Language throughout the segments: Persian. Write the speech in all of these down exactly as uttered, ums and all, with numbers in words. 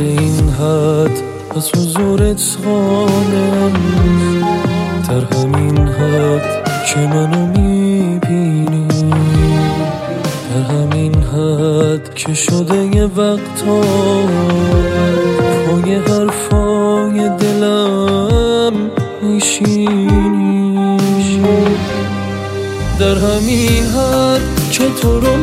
این حد از حضورت قانم، در همین حد که منو میبینی، در همین حد که شده یه وقتا پای حرفای دلم میشینی، در همین حد که تو رو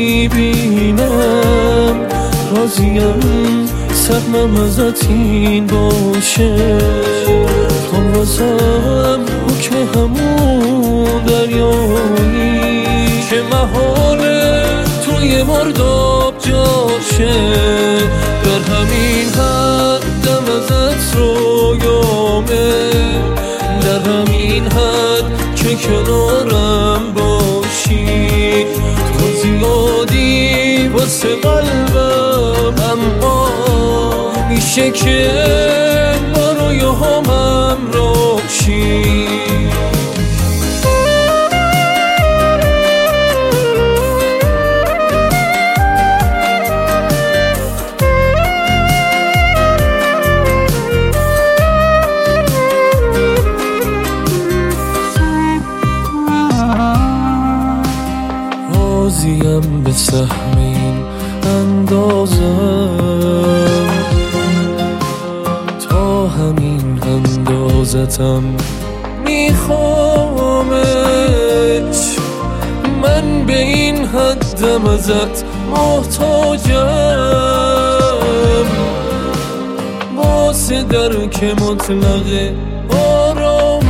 میبینم راضیم سهمم ازت این باشه، تو واسم حکم همون دریایی که محاله توی مرداب جاشه، در همین حد دم ازت رویامه، در همین حد که کنارم باشی، تو زیادی واسه قلبم، اما میشه که با رویاهام همراه شی. راضیم به سهم این اندازم، تا همین اندازتم میخوامت، من به این حدم ازت محتاجم، واسه درک مطلق آرامت،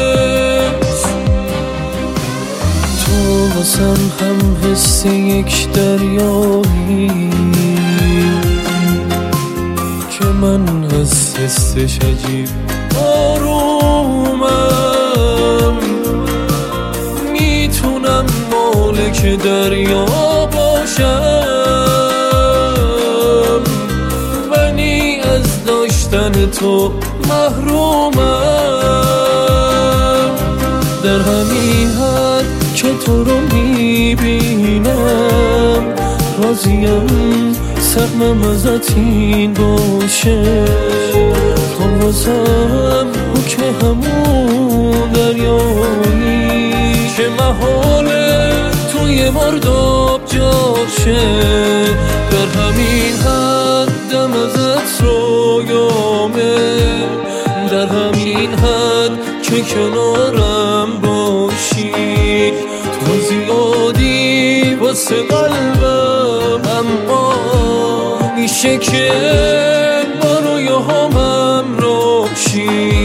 تو واسم هم حس یک دریایی که من از حسش عجیب آرومم، میتونم مالک دریا باشم، ولی از داشتن تو محرومم، در همین حد که تو رو میبینم راضیم سهمم ازت این باشه، تو واسم حکم همون دریایی که محاله توی مرداب جاشه، در همین حد دم ازت رویامه، در همین حد که کنارم باشی، تو زیادی واسه قلبم، اما میشه که با رویاهام همراه شی.